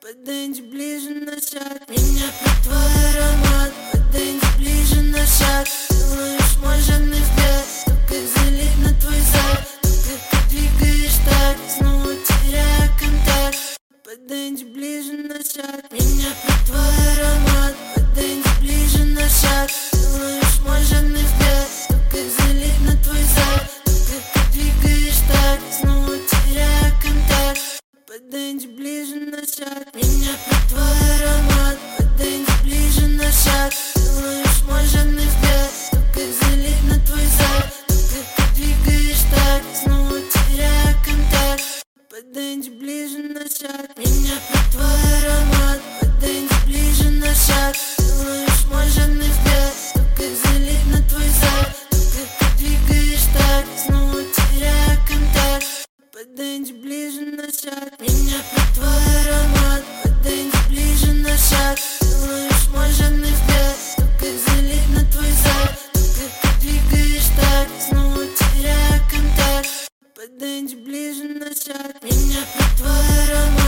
Подойди ближе на шаг, меня под твой аромат. Подойди ближе на шаг, ты ловишь мой жадный взгляд. То, как залить на твой зад, то, как ты двигаешь так, снова теряя контакт. Подойди ближе на шаг, меня под твой аромат. Подойди ближе на шаг, ты ловишь мой жадный взгляд. То, как залить на твой зад, то, как ты двигаешь так, снова теряя контакт. Подойди ближе на шаг, меня под твой аромат. Подойди ближе на шаг, ты ловишь мой жадный взгляд. То, как залить на твой зад, то, как ты двигаешь так, снова теряя контакт. Подойди ближе на шаг, меня под твой аромат. Подойди ближе на шаг, ты ловишь мой жадный взгляд. То, как залить на твой зад, то, как ты двигаешь так, снова теряя контакт. Подойди ближе на шаг, меня под твой аромат. Подойди ближе на шаг, ты ловишь мой жадный взгляд. То, как залить на твой зад, то, как ты двигаешь так, снова теряя контакт. Подойди ближе на шаг, меня под твой